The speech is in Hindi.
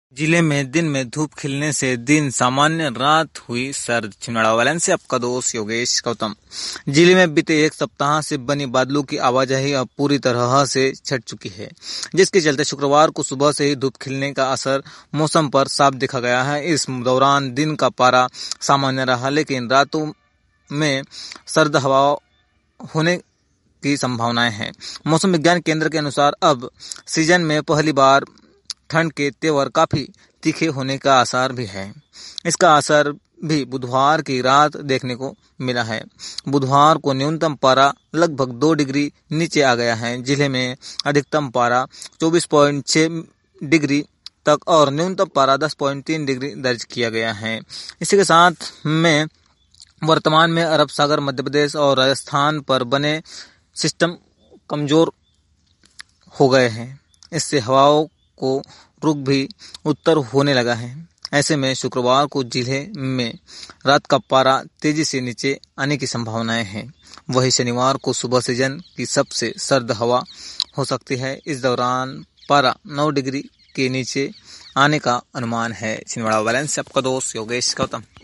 जिले में दिन में धूप खिलने से दिन सामान्य, रात हुई सर्द। छिंदवाड़ा वालन से आपका दोस्त योगेश गौतम। जिले में बीते एक सप्ताह से बनी बादलों की आवाजाही अब पूरी तरह से छट चुकी है, जिसके चलते शुक्रवार को सुबह से ही धूप खिलने का असर मौसम पर साफ दिखा गया है। इस दौरान दिन का पारा सामान्य रहा, लेकिन रातों में सर्द हवा होने की संभावनाएं हैं। मौसम विज्ञान केंद्र के अनुसार अब सीजन में पहली बार ठंड के तेवर काफी तीखे होने का आसार भी है। इसका असर भी बुधवार की रात देखने को मिला है। बुधवार को न्यूनतम पारा लगभग 2 डिग्री नीचे आ गया है। जिले में अधिकतम पारा 24.6 डिग्री तक और न्यूनतम पारा 10.3 डिग्री दर्ज किया गया है। इसी के साथ में वर्तमान में अरब सागर, मध्य प्रदेश और राजस्थान पर बने सिस्टम कमजोर हो गए हैं। इससे हवाओं को रुख भी उत्तर होने लगा है। ऐसे में शुक्रवार को जिले में रात का पारा तेजी से नीचे आने की संभावनाएं हैं। वहीं शनिवार को सुबह सीजन की सबसे सर्द हवा हो सकती है। इस दौरान पारा 9 डिग्री के नीचे आने का अनुमान है। छिंदवाड़ा वालन से आपका दोस्त योगेश गौतम।